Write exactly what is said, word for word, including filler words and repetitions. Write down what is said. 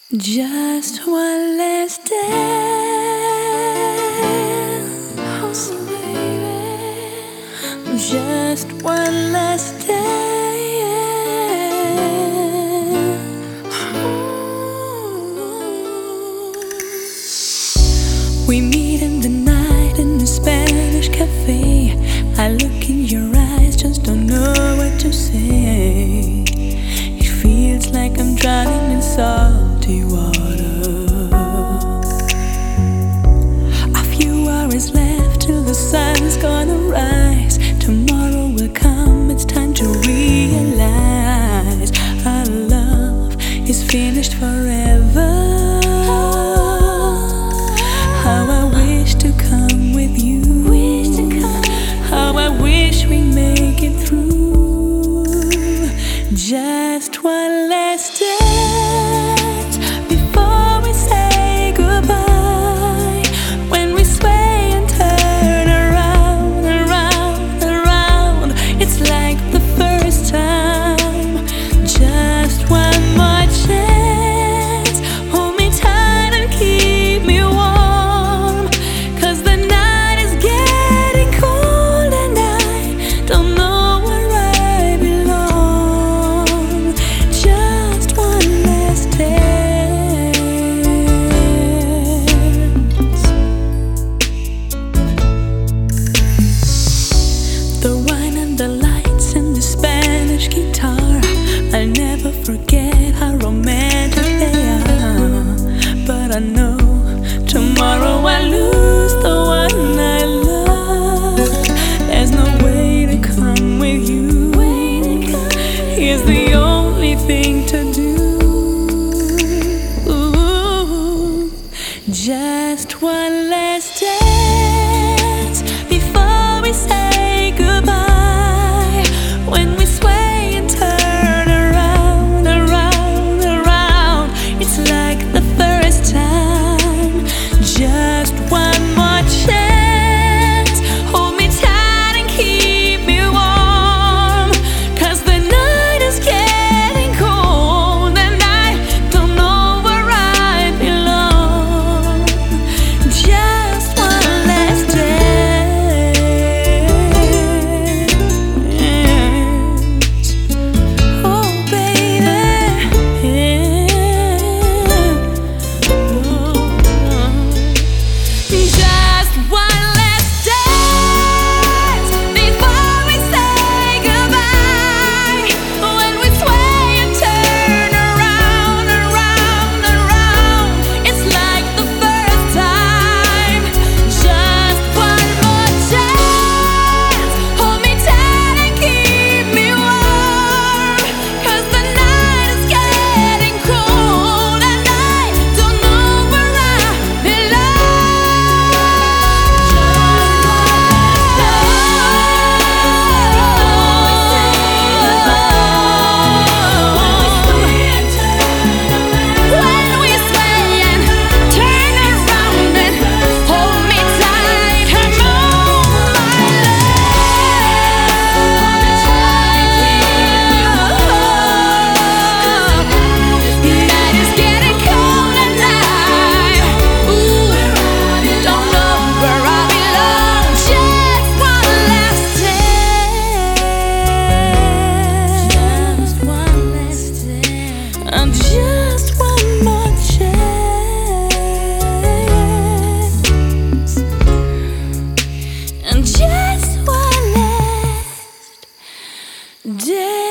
Just one last dance, oh, baby. Just one last dance. We meet in the night in the Spanish cafe. I look in your eyes, just don't know what to say. It feels like I'm drowning in salty water. A few hours left till the sun's gonna rise. Tomorrow will come, it's time to realize our love is finished forever. How I wish to come with you. How I wish we make it through. Just one last dance before we say goodbye. When we sway and turn around, around, around, it's like the first time. Just one more chance. Hold me tight and keep me warm, 'cause the night is getting cold and I don't know where I belong. Just one last dance. The wine and the lights and the Spanish guitar, I'll never forget how romantic they are. But I know tomorrow I lose the one I love. There's no way to come with you. Here's the only thing to do. Ooh, just one last dance before we say goodbye. When we sway and turn around, around, around, it's like the first time. Just one more chance. Hold me tight and keep me warm, 'cause the night is getting cold and I don't know where I belong. Just one last dance. Oh, baby. Just one last dance before we say goodbye. When we sway and turn around, around, around, it's like the first time. Just one more chance. Hold me tight and keep me warm, 'cause the night is getting cold and I don't know where I belong. When we sway and turn around and hold me tight and move my love. Night is getting cold and I, ooh, don't know where I belong. Just one last dance. Just one last dance. And just one more chance. And just one last dance.